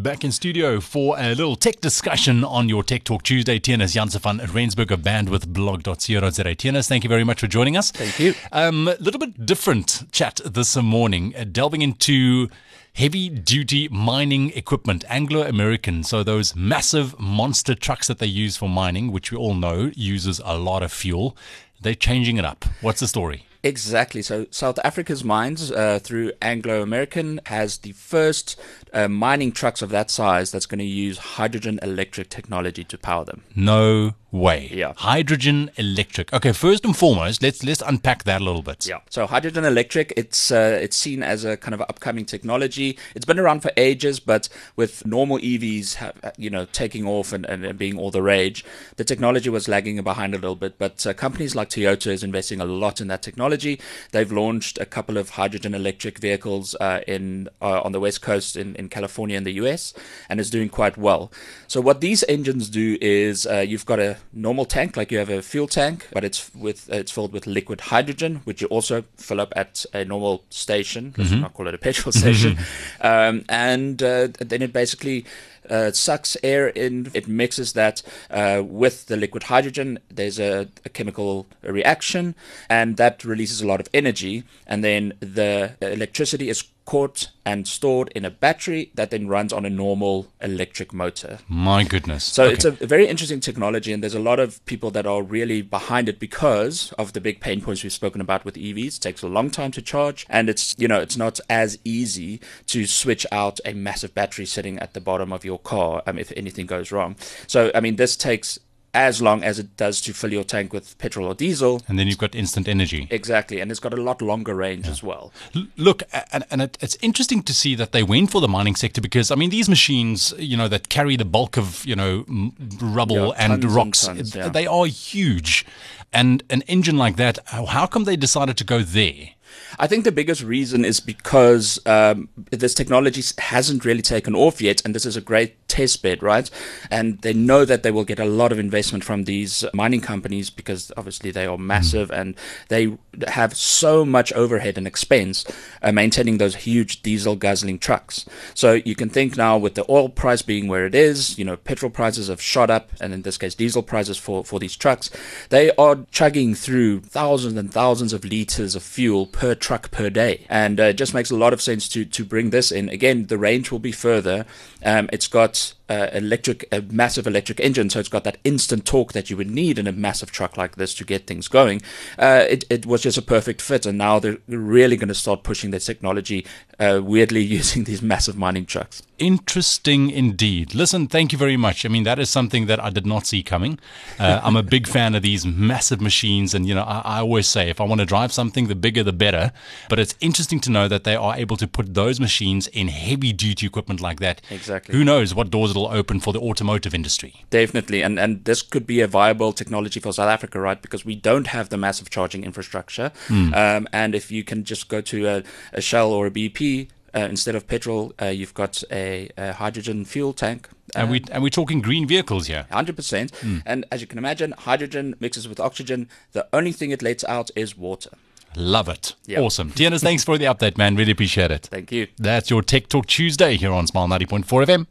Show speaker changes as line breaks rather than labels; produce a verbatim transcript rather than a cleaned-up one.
back in studio for a little tech discussion on your Tech Talk Tuesday. Tienus Janse van Rensburg of bandwidth blog dot co dot za. Tienus, thank you very much for joining us.
Thank you.
A um, little bit different chat this morning, uh, delving into heavy-duty mining equipment, Anglo-American. So those massive monster trucks that they use for mining, which we all know uses a lot of fuel, they're changing it up. What's the story?
Exactly. So South Africa's mines, uh, through Anglo-American, has the first uh, mining trucks of that size that's going to use hydrogen electric technology to power them.
No way.
Yeah.
Hydrogen electric. Okay, first and foremost, let's let's unpack that a little bit.
Yeah. So hydrogen electric, it's uh, it's seen as a kind of upcoming technology. It's been around for ages, but with normal E Vs, have, you know, taking off and, and being all the rage, the technology was lagging behind a little bit. But uh, companies like Toyota is investing a lot in that technology. They've launched a couple of hydrogen electric vehicles uh, in uh, on the West Coast in, in California and the U S, and it's doing quite well. So what these engines do is uh, you've got a normal tank, like you have a fuel tank, but it's with it's filled with liquid hydrogen, which you also fill up at a normal station. Let's
Mm-hmm.
not call it a petrol station. um, and uh, then it basically Uh, sucks air in, it mixes that uh, with the liquid hydrogen. There's a, a chemical reaction, and that releases a lot of energy, and then the electricity is caught and stored in a battery that then runs on a normal electric motor.
My goodness.
So
Okay.
it's a very interesting technology, and there's a lot of people that are really behind it because of the big pain points we've spoken about with E Vs. It takes a long time to charge, and it's, you know, it's not as easy to switch out a massive battery sitting at the bottom of your car um, if anything goes wrong. So, I mean, this takes as long as it does to fill your tank with petrol or diesel.
And then you've got instant energy.
Exactly, and it's got a lot longer range yeah. as well.
L- look, and, and it, it's interesting to see that they went for the mining sector because, I mean, these machines, you know, that carry the bulk of, you know, m- rubble
yeah,
and rocks,
and tons, yeah.
they are huge. And an engine like that, how come they decided to go there?
I think the biggest reason is because um, this technology hasn't really taken off yet, and this is a great test bed, right? And they know that they will get a lot of investment from these mining companies because obviously they are massive mm. and they have so much overhead and expense uh, maintaining those huge diesel guzzling trucks. So you can think now with the oil price being where it is, you know, petrol prices have shot up, and in this case diesel prices for, for these trucks, they are chugging through thousands and thousands of liters of fuel per truck per day, and uh, it just makes a lot of sense to to bring this in. Again, the range will be further. Um, it's got uh, electric, a massive electric engine, so it's got that instant torque that you would need in a massive truck like this to get things going. Uh, it, it was just a perfect fit, and now they're really going to start pushing this technology, uh, weirdly using these massive mining trucks.
Interesting indeed. Listen, thank you very much. I mean, that is something that I did not see coming. Uh, I'm a big fan of these massive machines, and, you know, I, I always say if I want to drive something, the bigger the better. But it's interesting to know that they are able to put those machines in heavy-duty equipment like that.
Exactly.
Who knows what doors it'll open for the automotive industry.
Definitely, and and this could be a viable technology for South Africa, right? Because we don't have the massive charging infrastructure, mm. um, and if you can just go to a, a Shell or a B P, uh, instead of petrol, uh, you've got a, a hydrogen fuel tank.
And we and we're talking green vehicles here.
one hundred percent. Mm. And as you can imagine, hydrogen mixes with oxygen. The only thing it lets out is water.
Love it.
Yep.
Awesome. Tienus, thanks for the update, man. Really appreciate it.
Thank you.
That's your Tech Talk Tuesday here on Smile ninety point four F M.